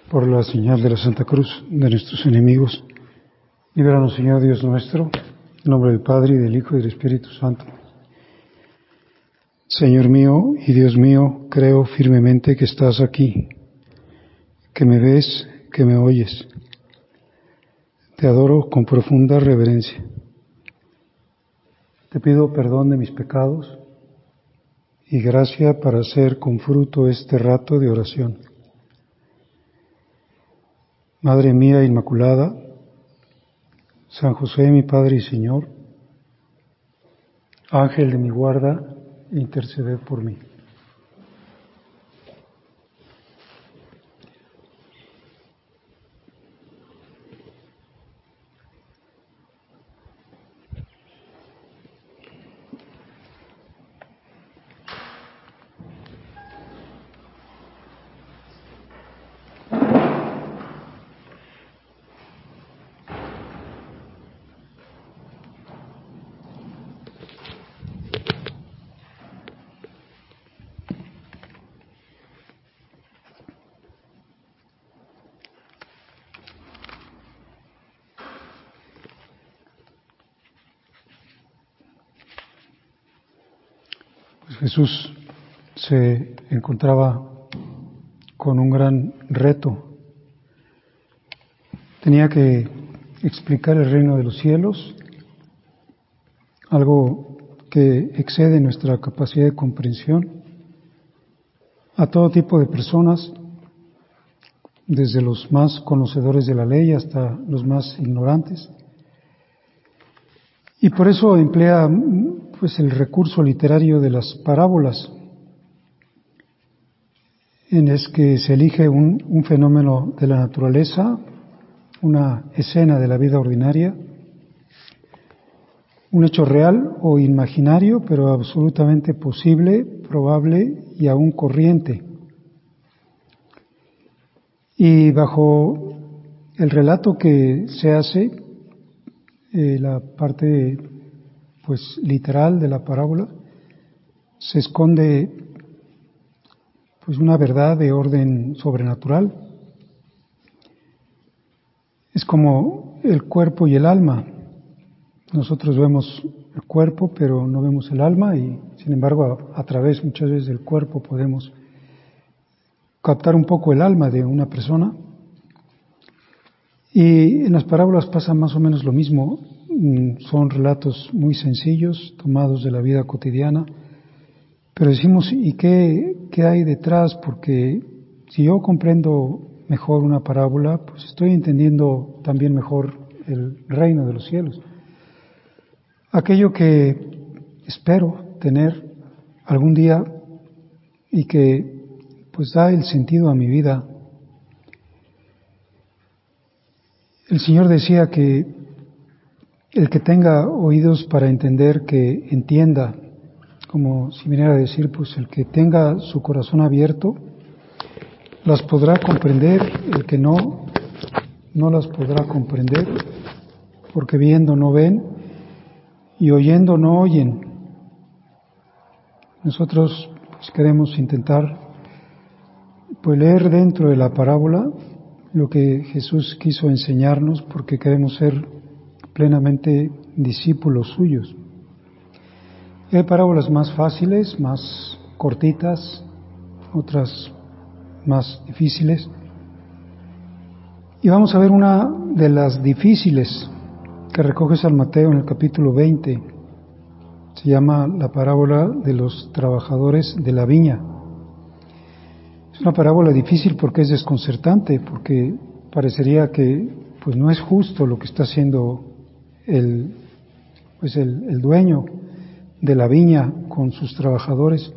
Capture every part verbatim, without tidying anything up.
Por la señal de la Santa Cruz de nuestros enemigos, líbranos, Señor Dios nuestro, en nombre del Padre, y del Hijo, y del Espíritu Santo. Señor mío y Dios mío, creo firmemente que estás aquí, que me ves, que me oyes. Te adoro con profunda reverencia. Te pido perdón de mis pecados y gracia para hacer con fruto este rato de oración. Madre mía Inmaculada, San José, mi Padre y Señor, Ángel de mi guarda, interceded por mí. Pues Jesús se encontraba con un gran reto. Tenía que explicar el reino de los cielos, algo que excede nuestra capacidad de comprensión, a todo tipo de personas, desde los más conocedores de la ley hasta los más ignorantes. Y por eso emplea pues el recurso literario de las parábolas, en es que se elige un, un fenómeno de la naturaleza, una escena de la vida ordinaria, un hecho real o imaginario, pero absolutamente posible, probable y aún corriente. Y bajo el relato que se hace, eh, la parte pues literal de la parábola, se esconde pues una verdad de orden sobrenatural. Es como el cuerpo y el alma. Nosotros vemos el cuerpo, pero no vemos el alma, y sin embargo a, a través muchas veces del cuerpo podemos captar un poco el alma de una persona. Y en las parábolas pasa más o menos lo mismo. Son relatos muy sencillos, tomados de la vida cotidiana, pero decimos, ¿y qué, qué hay detrás? Porque si yo comprendo mejor una parábola, pues estoy entendiendo también mejor el reino de los cielos. Aquello que espero tener algún día y que pues da el sentido a mi vida. El Señor decía que el que tenga oídos para entender, que entienda, como si viniera a decir, pues el que tenga su corazón abierto, las podrá comprender, el que no, no las podrá comprender, porque viendo no ven y oyendo no oyen. Nosotros pues, queremos intentar pues, leer dentro de la parábola lo que Jesús quiso enseñarnos, porque queremos ser plenamente discípulos suyos. Hay parábolas más fáciles, más cortitas, otras más difíciles. Y vamos a ver una de las difíciles que recoge San Mateo en el capítulo veinte. Se llama la parábola de los trabajadores de la viña. Es una parábola difícil porque es desconcertante, porque parecería que pues no es justo lo que está haciendo el, pues el, el dueño de la viña con sus trabajadores.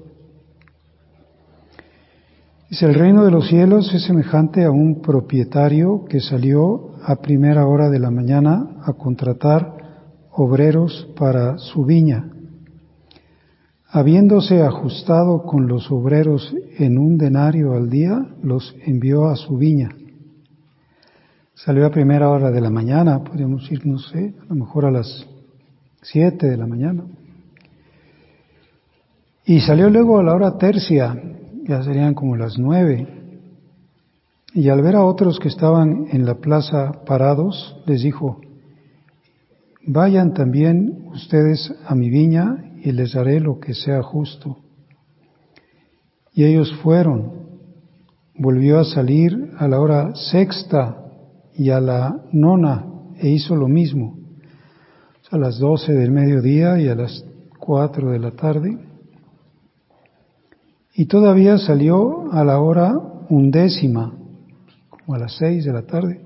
Dice, el reino de los cielos es semejante a un propietario que salió a primera hora de la mañana a contratar obreros para su viña. Habiéndose ajustado con los obreros en un denario al día, los envió a su viña. Salió a primera hora de la mañana, podríamos ir, no sé, a lo mejor a las siete de la mañana. Y salió luego a la hora tercia, ya serían como las nueve. Y al ver a otros que estaban en la plaza parados, les dijo: vayan también ustedes a mi viña y les daré lo que sea justo. Y ellos fueron. Volvió a salir a la hora sexta y a la nona e hizo lo mismo, a las doce del mediodía y a las cuatro de la tarde. Y todavía salió a la hora undécima, como a las seis de la tarde.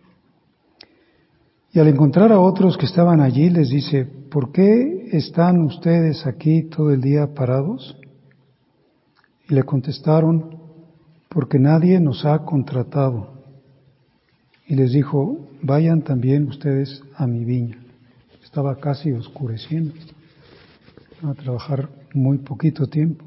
Y al encontrar a otros que estaban allí, les dice: ¿por qué están ustedes aquí todo el día parados? Y le contestaron: porque nadie nos ha contratado. Y les dijo: vayan también ustedes a mi viña. Estaba casi oscureciendo, a trabajar muy poquito tiempo.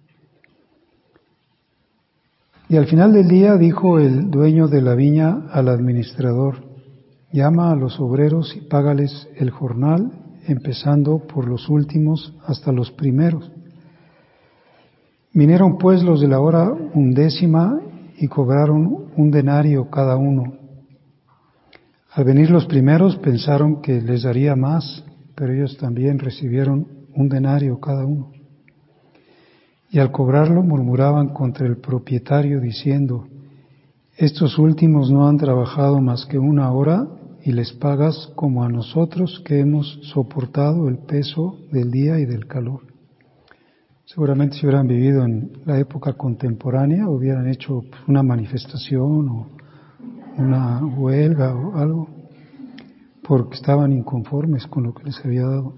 Y al final del día dijo el dueño de la viña al administrador: llama a los obreros y págales el jornal, empezando por los últimos hasta los primeros. Vinieron pues los de la hora undécima y cobraron un denario cada uno. Al venir los primeros pensaron que les daría más, pero ellos también recibieron un denario cada uno. Y al cobrarlo murmuraban contra el propietario diciendo: estos últimos no han trabajado más que una hora y les pagas como a nosotros que hemos soportado el peso del día y del calor. Seguramente si hubieran vivido en la época contemporánea hubieran hecho una manifestación o una huelga o algo, porque estaban inconformes con lo que les había dado.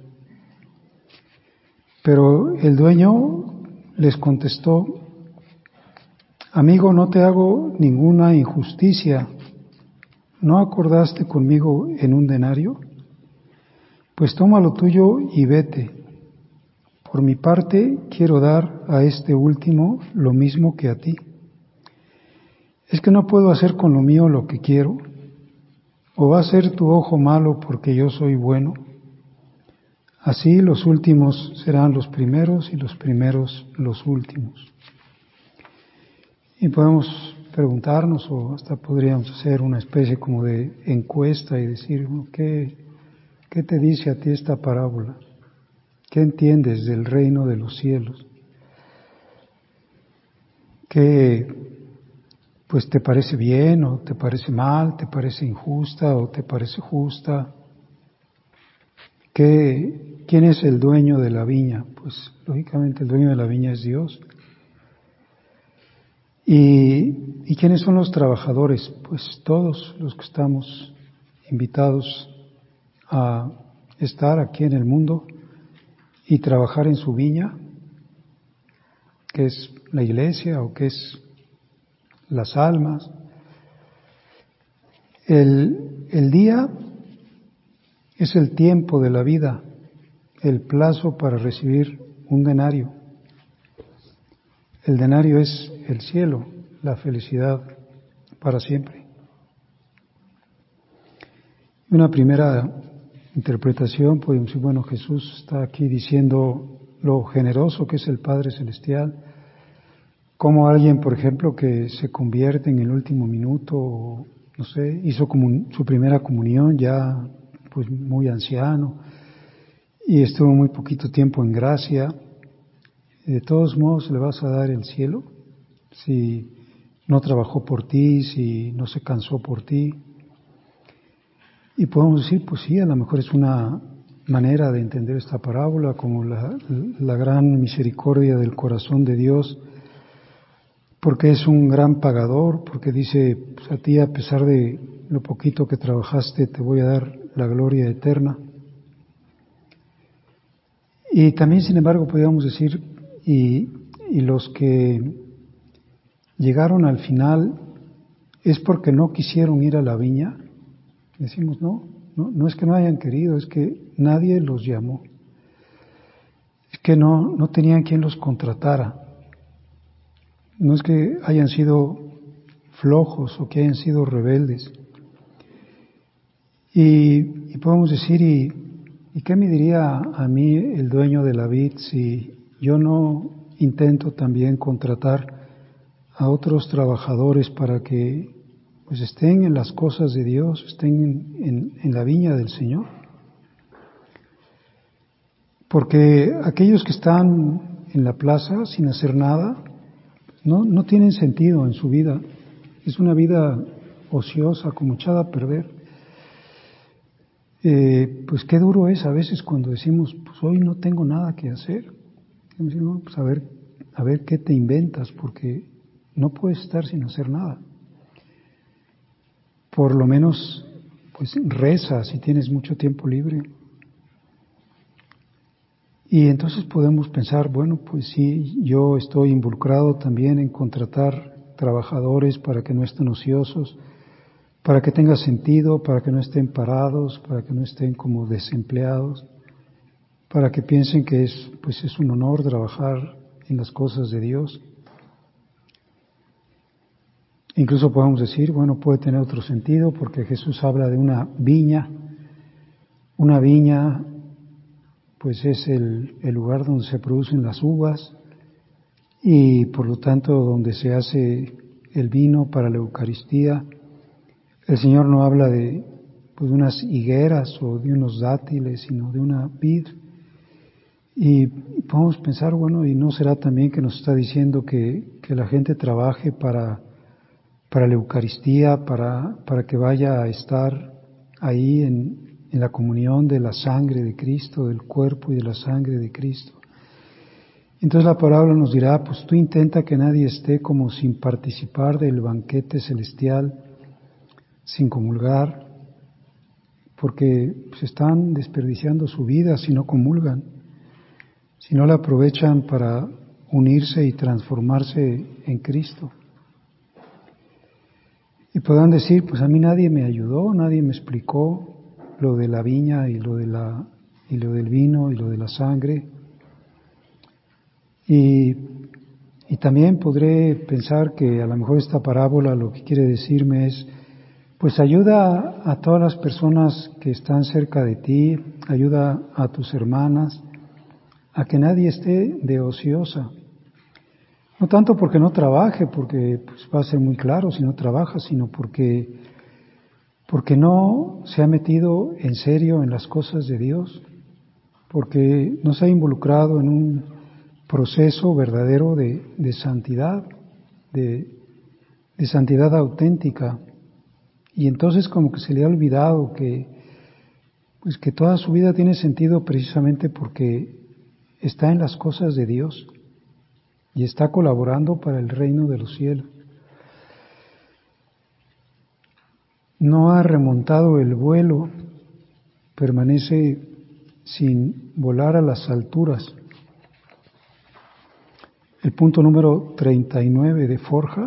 Pero el dueño les contestó: amigo, no te hago ninguna injusticia. ¿No acordaste conmigo en un denario? Pues toma lo tuyo y vete. Por mi parte quiero dar a este último lo mismo que a ti. ¿Es que no puedo hacer con lo mío lo que quiero? ¿O va a ser tu ojo malo porque yo soy bueno? Así los últimos serán los primeros y los primeros los últimos. Y podemos preguntarnos, o hasta podríamos hacer una especie como de encuesta y decir: ¿qué, qué te dice a ti esta parábola? ¿Qué entiendes del reino de los cielos? ¿Qué pues te parece bien o te parece mal? ¿Te parece injusta o te parece justa? ¿Qué, ¿Quién es el dueño de la viña? Pues lógicamente el dueño de la viña es Dios. ¿Y, ¿Y quiénes son los trabajadores? Pues todos los que estamos invitados a estar aquí en el mundo y trabajar en su viña, que es la iglesia o que es las almas. El, el día es el tiempo de la vida, el plazo para recibir un denario. El denario es el cielo, la felicidad para siempre. Una primera interpretación, podemos decir: bueno, Jesús está aquí diciendo lo generoso que es el Padre Celestial, como alguien, por ejemplo, que se convierte en el último minuto, o, no sé, hizo comun- su primera comunión ya pues muy anciano y estuvo muy poquito tiempo en gracia. De todos modos le vas a dar el cielo si no trabajó por ti, si no se cansó por ti. Y podemos decir, pues sí, a lo mejor es una manera de entender esta parábola como la, la gran misericordia del corazón de Dios, porque es un gran pagador, porque dice: pues a ti, a pesar de lo poquito que trabajaste, te voy a dar la gloria eterna. Y también, sin embargo, podríamos decir, y, y los que llegaron al final es porque no quisieron ir a la viña. Decimos: no, no, no es que no hayan querido, es que nadie los llamó. Es que no, no tenían quien los contratara. No es que hayan sido flojos o que hayan sido rebeldes. Y, y podemos decir, ¿y, ¿y qué me diría a mí el dueño de la vid si yo no intento también contratar a otros trabajadores para que pues estén en las cosas de Dios, estén en, en, en la viña del Señor. Porque aquellos que están en la plaza sin hacer nada, no, no tienen sentido en su vida. Es una vida ociosa, como echada a perder. Eh, pues qué duro es a veces cuando decimos, pues hoy no tengo nada que hacer. Decimos, pues a ver, a ver qué te inventas, porque no puedes estar sin hacer nada. Por lo menos, pues reza si tienes mucho tiempo libre. Y entonces podemos pensar, bueno, pues sí, yo estoy involucrado también en contratar trabajadores para que no estén ociosos, para que tenga sentido, para que no estén parados, para que no estén como desempleados, para que piensen que es, pues es un honor trabajar en las cosas de Dios. Incluso podemos decir, bueno, puede tener otro sentido porque Jesús habla de una viña. Una viña, pues es el, el lugar donde se producen las uvas y por lo tanto donde se hace el vino para la Eucaristía. El Señor no habla de, pues, de unas higueras o de unos dátiles, sino de una vid. Y podemos pensar, bueno, ¿y no será también que nos está diciendo que, que la gente trabaje para para la Eucaristía, para, para que vaya a estar ahí en, en la comunión de la sangre de Cristo, del cuerpo y de la sangre de Cristo? Entonces la parábola nos dirá, pues tú intenta que nadie esté como sin participar del banquete celestial, sin comulgar, porque pues están desperdiciando su vida si no comulgan, si no la aprovechan para unirse y transformarse en Cristo. Y podrán decir, pues a mí nadie me ayudó, nadie me explicó lo de la viña y lo de la y lo del vino y lo de la sangre. Y, y también podré pensar que a lo mejor esta parábola lo que quiere decirme es, pues ayuda a, a todas las personas que están cerca de ti, ayuda a tus hermanas, a que nadie esté de ociosa. No tanto porque no trabaje, porque pues, va a ser muy claro si no trabaja, sino porque, porque no se ha metido en serio en las cosas de Dios, porque no se ha involucrado en un proceso verdadero de, de santidad, de, de santidad auténtica. Y entonces como que se le ha olvidado que, pues, que toda su vida tiene sentido precisamente porque está en las cosas de Dios y está colaborando para el reino de los cielos. No ha remontado el vuelo, permanece sin volar a las alturas. El punto número treinta y nueve de Forja,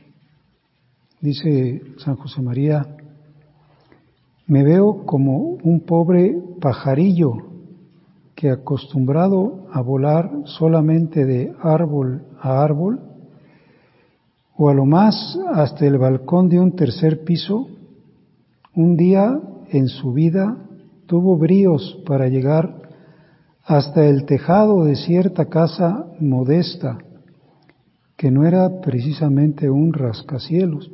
dice San José María, me veo como un pobre pajarillo que acostumbrado a volar solamente de árbol a árbol, o a lo más hasta el balcón de un tercer piso, un día en su vida tuvo bríos para llegar hasta el tejado de cierta casa modesta, que no era precisamente un rascacielos.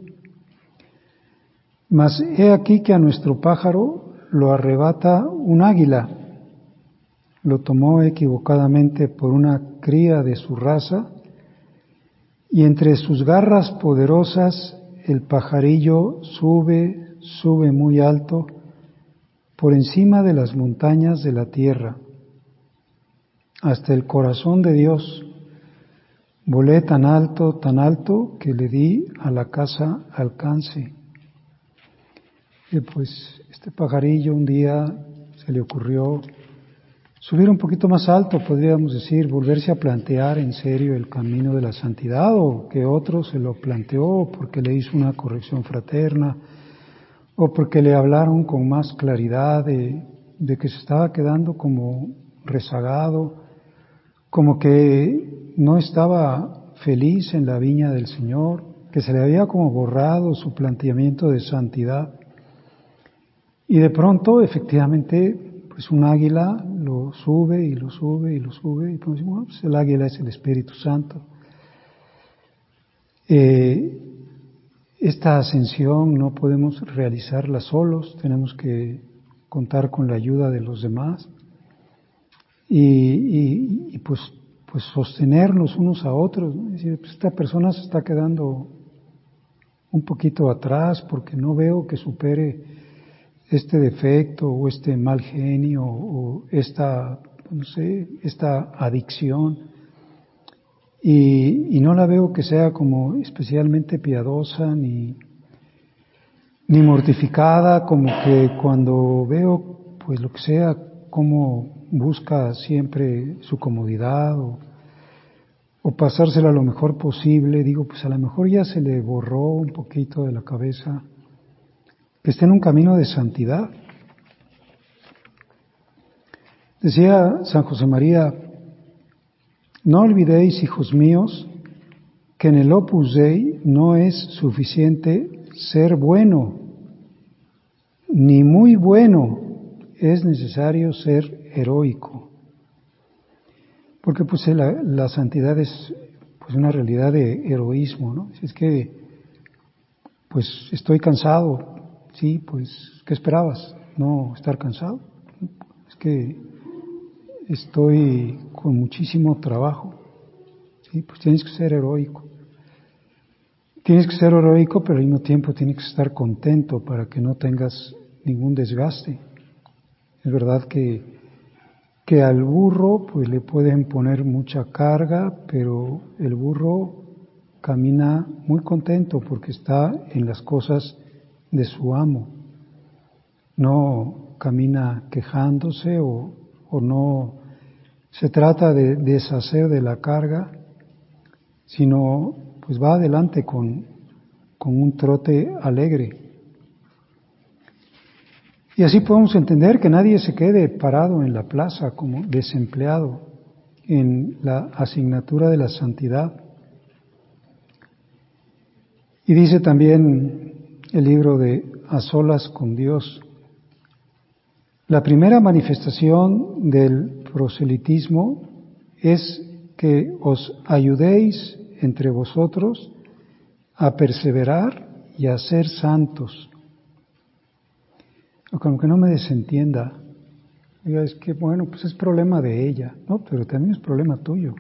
Mas he aquí que a nuestro pájaro lo arrebata un águila. Lo tomó equivocadamente por una cría de su raza, y entre sus garras poderosas el pajarillo sube, sube muy alto, por encima de las montañas de la tierra, hasta el corazón de Dios. Volé tan alto, tan alto, que le di a la casa alcance. Y pues este pajarillo un día se le ocurrió subir un poquito más alto, podríamos decir, volverse a plantear en serio el camino de la santidad, o que otro se lo planteó porque le hizo una corrección fraterna, o porque le hablaron con más claridad de, de que se estaba quedando como rezagado, como que no estaba feliz en la viña del Señor, que se le había como borrado su planteamiento de santidad. Y de pronto, efectivamente, pues un águila lo sube y lo sube y lo sube, y pues, bueno, pues el águila es el Espíritu Santo. Eh, esta ascensión no podemos realizarla solos, tenemos que contar con la ayuda de los demás y, y, y pues, pues sostenernos unos a otros, ¿no? Es decir, pues esta persona se está quedando un poquito atrás porque no veo que supere este defecto o este mal genio o esta, no sé, esta adicción. Y, y no la veo que sea como especialmente piadosa ni, ni mortificada, como que cuando veo pues lo que sea, como busca siempre su comodidad o, o pasársela lo mejor posible, digo pues a lo mejor ya se le borró un poquito de la cabeza que esté en un camino de santidad. Decía San José María: no olvidéis, hijos míos, que en el Opus Dei no es suficiente ser bueno, ni muy bueno, es necesario ser heroico. Porque pues la, la santidad es pues una realidad de heroísmo, ¿no? Si es que pues estoy cansado, sí, pues ¿qué esperabas? No estar cansado. Es que estoy con muchísimo trabajo, sí, pues tienes que ser heroico. Tienes que ser heroico, pero al mismo tiempo tienes que estar contento para que no tengas ningún desgaste. Es verdad que, que al burro pues le pueden poner mucha carga, pero el burro camina muy contento porque está en las cosas de su amo. No camina quejándose o, o no se trata de deshacer de la carga, sino pues va adelante con, con un trote alegre. Y así podemos entender que nadie se quede parado en la plaza como desempleado en la asignatura de la santidad. Y dice también el libro de A Solas con Dios: la primera manifestación del proselitismo es que os ayudéis entre vosotros a perseverar y a ser santos. Aunque no me desentienda, diga, es que bueno, pues es problema de ella, no, pero también es problema tuyo.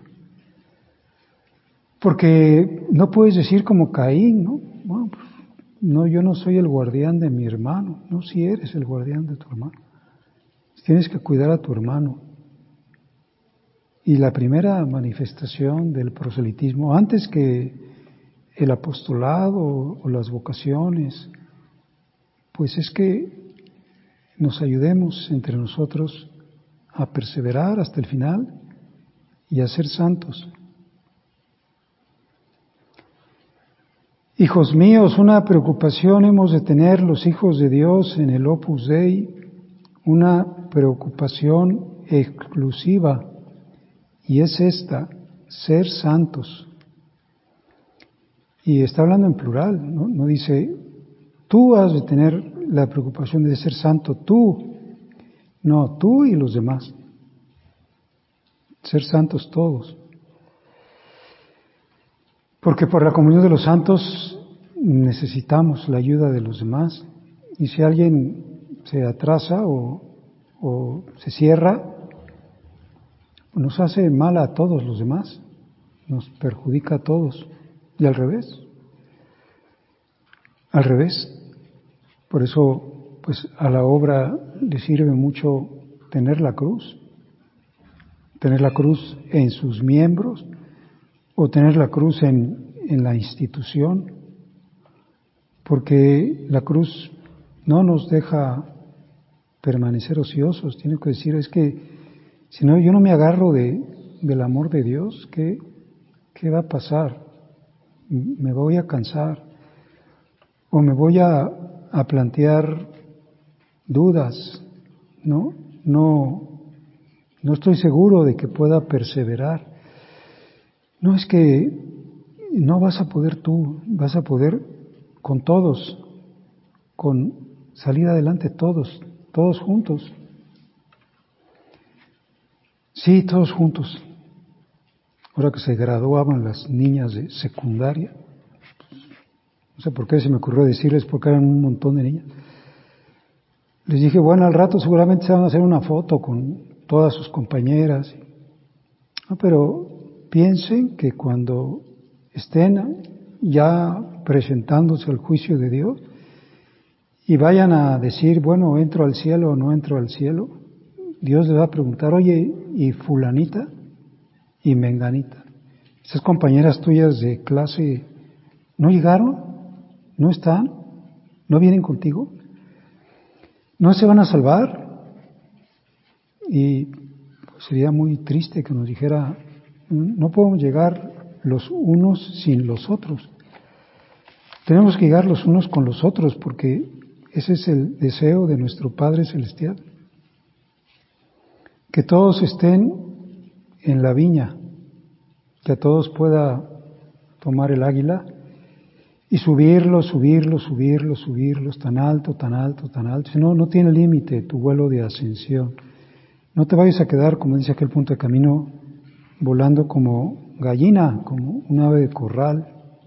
Porque no puedes decir como Caín, ¿no? Bueno, pues, no, yo no soy el guardián de mi hermano, no, si eres el guardián de tu hermano. Tienes que cuidar a tu hermano. Y la primera manifestación del proselitismo, antes que el apostolado o las vocaciones, pues es que nos ayudemos entre nosotros a perseverar hasta el final y a ser santos. Hijos míos, una preocupación hemos de tener los hijos de Dios en el Opus Dei, una preocupación exclusiva, y es esta: ser santos. Y está hablando en plural, ¿no? No dice, tú has de tener la preocupación de ser santo, tú. No, tú y los demás. Ser santos todos. Porque por la comunión de los santos necesitamos la ayuda de los demás. Y si alguien se atrasa o, o se cierra, nos hace mal a todos los demás, nos perjudica a todos. Y al revés. Al revés. Por eso, pues a la obra le sirve mucho tener la cruz. Tener la cruz en sus miembros o tener la cruz en, en la institución. Porque la cruz no nos deja permanecer ociosos. Tiene que decir, es que si no, yo no me agarro de, del amor de Dios, ¿qué, qué va a pasar? Me voy a cansar o me voy a, a plantear dudas, ¿no? No, no estoy seguro de que pueda perseverar. No, es que no vas a poder tú, vas a poder con todos, con salir adelante todos, todos juntos. Sí, todos juntos. Ahora que se graduaban las niñas de secundaria, No sé por qué se me ocurrió decirles, porque eran un montón de niñas. Les dije, bueno, al rato seguramente se van a hacer una foto con todas sus compañeras. No, pero piensen que cuando estén ya presentándose al juicio de Dios y vayan a decir, bueno, ¿entro al cielo o no entro al cielo? Dios les va a preguntar, oye, ¿y fulanita? ¿Y menganita? ¿Esas compañeras tuyas de clase no llegaron? ¿No están? ¿No vienen contigo? ¿No se van a salvar? Y pues, sería muy triste que nos dijera, no podemos llegar los unos sin los otros. Tenemos que llegar los unos con los otros porque ese es el deseo de nuestro Padre Celestial. Que todos estén en la viña, que a todos pueda tomar el águila y subirlos, subirlos, subirlos, subirlos, tan alto, tan alto, tan alto. Si no, no tiene límite tu vuelo de ascensión. No te vayas a quedar, como dice aquel punto de camino, volando como gallina, como un ave de corral,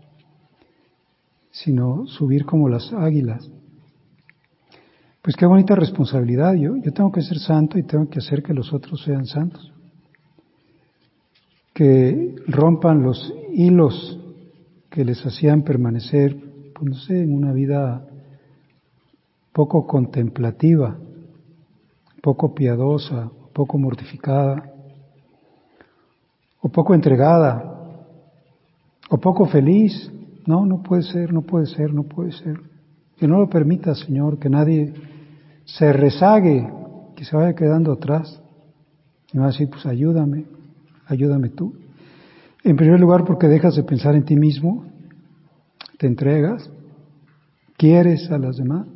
sino subir como las águilas. Pues qué bonita responsabilidad. Yo, yo tengo que ser santo y tengo que hacer que los otros sean santos. Que rompan los hilos que les hacían permanecer, pues no sé, en una vida poco contemplativa, poco piadosa, poco mortificada, o poco entregada, o poco feliz. No, no puede ser, no puede ser, no puede ser. Que no lo permita, Señor, que nadie se rezague, que se vaya quedando atrás. Y va a decir, pues ayúdame, ayúdame tú. En primer lugar, porque dejas de pensar en ti mismo, te entregas, quieres a las demás,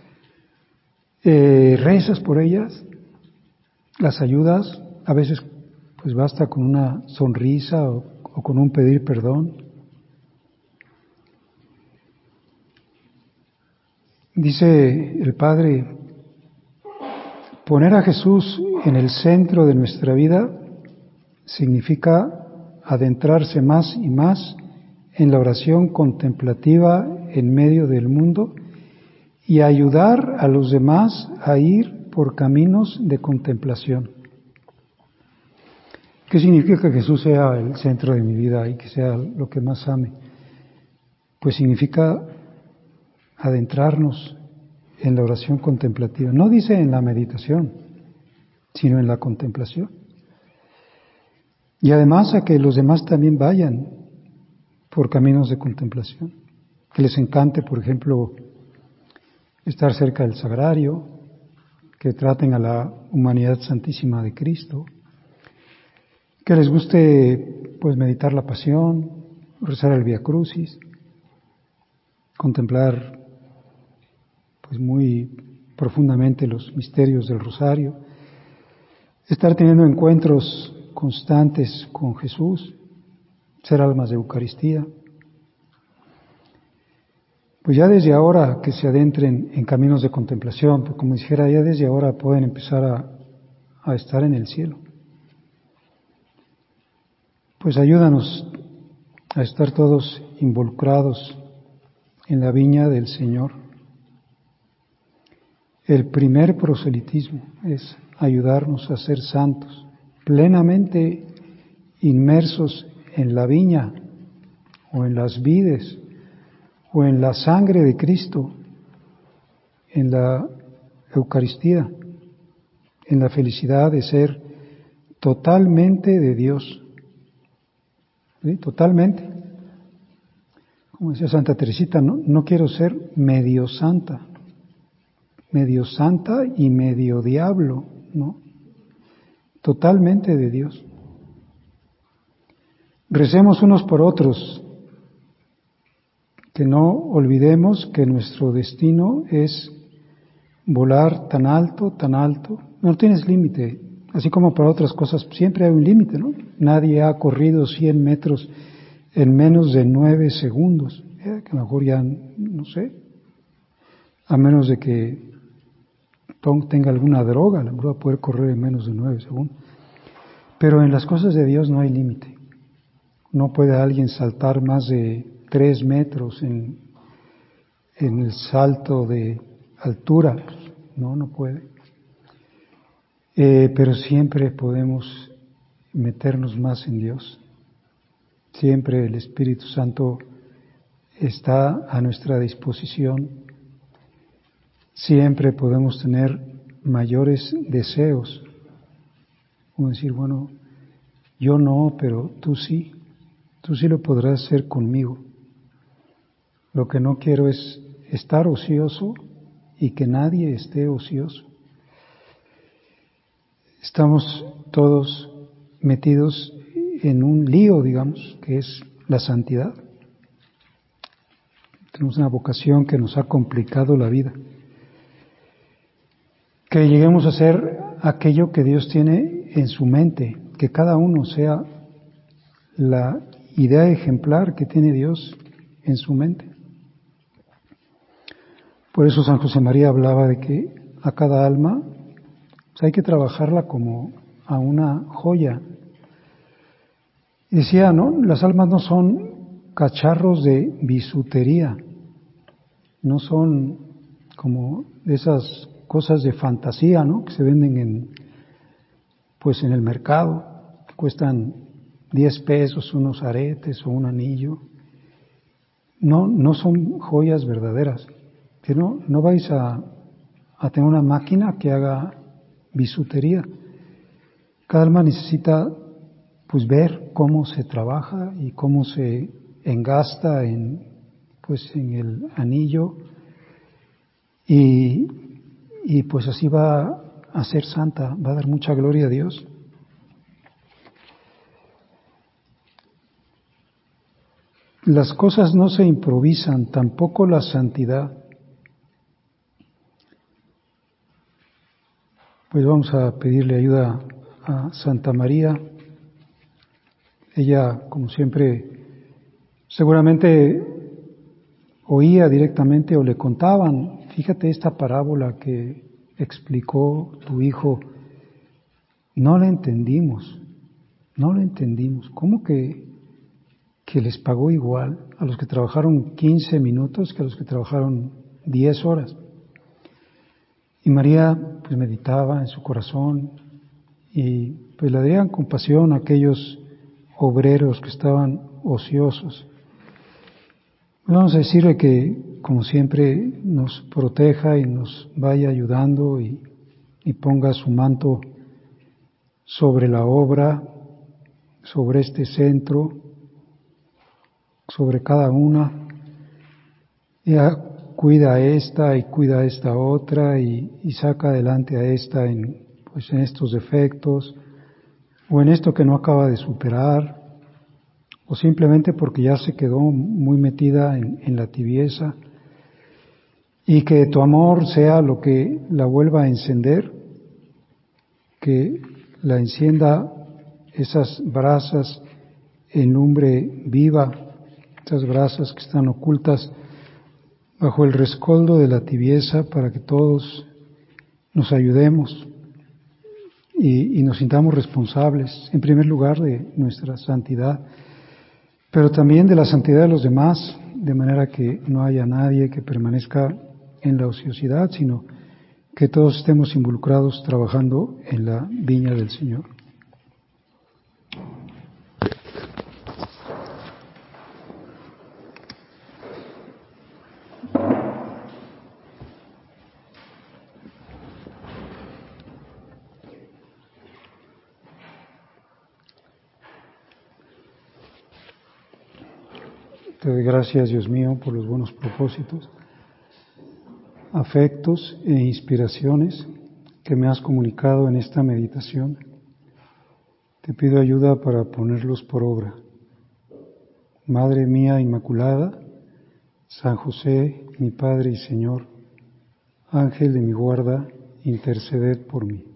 eh, rezas por ellas, las ayudas, a veces pues basta con una sonrisa o, o con un pedir perdón. Dice el Padre, poner a Jesús en el centro de nuestra vida significa adentrarse más y más en la oración contemplativa en medio del mundo y ayudar a los demás a ir por caminos de contemplación. ¿Qué significa que Jesús sea el centro de mi vida y que sea lo que más ame? Pues significa adentrarnos en la oración contemplativa. No dice en la meditación, sino en la contemplación. Y además a que los demás también vayan por caminos de contemplación. Que les encante, por ejemplo, estar cerca del sagrario, que traten a la humanidad santísima de Cristo, que les guste pues meditar la pasión, rezar el Vía Crucis, contemplar pues muy profundamente los misterios del Rosario, estar teniendo encuentros constantes con Jesús, ser almas de Eucaristía. Pues ya desde ahora que se adentren en caminos de contemplación, pues como dijera, ya desde ahora pueden empezar a, a estar en el cielo. Pues ayúdanos a estar todos involucrados en la viña del Señor. El primer proselitismo es ayudarnos a ser santos, plenamente inmersos en la viña o en las vides o en la sangre de Cristo, en la Eucaristía, en la felicidad de ser totalmente de Dios. ¿Sí? Totalmente. Como decía Santa Teresita, no, no quiero ser medio santa, medio santa y medio diablo, ¿no? Totalmente de Dios. Recemos unos por otros, que no olvidemos que nuestro destino es volar tan alto, tan alto. No tienes límite, así como para otras cosas siempre hay un límite, ¿no? Nadie ha corrido cien metros en menos de nueve segundos, ¿eh? Que a lo mejor ya, no sé, a menos de que tenga alguna droga, a lo mejor va a poder correr en menos de nueve segundos. Pero en las cosas de Dios no hay límite. No puede alguien saltar más de tres metros en, en el salto de altura, no, no puede. Eh, pero siempre podemos meternos más en Dios. Siempre el Espíritu Santo está a nuestra disposición. Siempre podemos tener mayores deseos. Como decir, bueno, yo no, pero tú sí. Tú sí lo podrás hacer conmigo. Lo que no quiero es estar ocioso y que nadie esté ocioso. Estamos todos metidos en un lío, digamos, que es la santidad. Tenemos una vocación que nos ha complicado la vida. Que lleguemos a hacer aquello que Dios tiene en su mente, que cada uno sea la idea ejemplar que tiene Dios en su mente. Por eso San José María hablaba de que a cada alma pues hay que trabajarla como a una joya. Y decía, ¿no? Las almas no son cacharros de bisutería, no son como esas cosas de fantasía, ¿no? Que se venden en, pues en el mercado, cuestan diez pesos unos aretes o un anillo. No, no son joyas verdaderas. Que no, no vais a, a tener una máquina que haga bisutería. Cada alma necesita pues ver cómo se trabaja y cómo se engasta en pues en el anillo y, y pues así va a ser santa, va a dar mucha gloria a Dios. Las cosas no se improvisan, tampoco la santidad. Pues vamos a pedirle ayuda a Santa María. Ella, como siempre, seguramente oía directamente o le contaban, fíjate esta parábola que explicó tu hijo, no la entendimos, no la entendimos. ¿Cómo que, que les pagó igual a los que trabajaron quince minutos que a los que trabajaron diez horas? Y María pues meditaba en su corazón y pues le darían compasión a aquellos obreros que estaban ociosos. Vamos a decirle que, como siempre, nos proteja y nos vaya ayudando y, y ponga su manto sobre la obra, sobre este centro, sobre cada una. Ella cuida a esta y cuida a esta otra y, y saca adelante a esta en, pues en estos defectos o en esto que no acaba de superar, o simplemente porque ya se quedó muy metida en, en la tibieza, y que tu amor sea lo que la vuelva a encender, que la encienda esas brasas en lumbre viva, esas brasas que están ocultas bajo el rescoldo de la tibieza, para que todos nos ayudemos y, y nos sintamos responsables, en primer lugar, de nuestra santidad, pero también de la santidad de los demás, de manera que no haya nadie que permanezca en la ociosidad, sino que todos estemos involucrados trabajando en la viña del Señor. Te doy gracias, Dios mío, por los buenos propósitos, afectos e inspiraciones que me has comunicado en esta meditación. Te pido ayuda para ponerlos por obra. Madre mía Inmaculada, San José, mi Padre y Señor, Ángel de mi guarda, interceded por mí.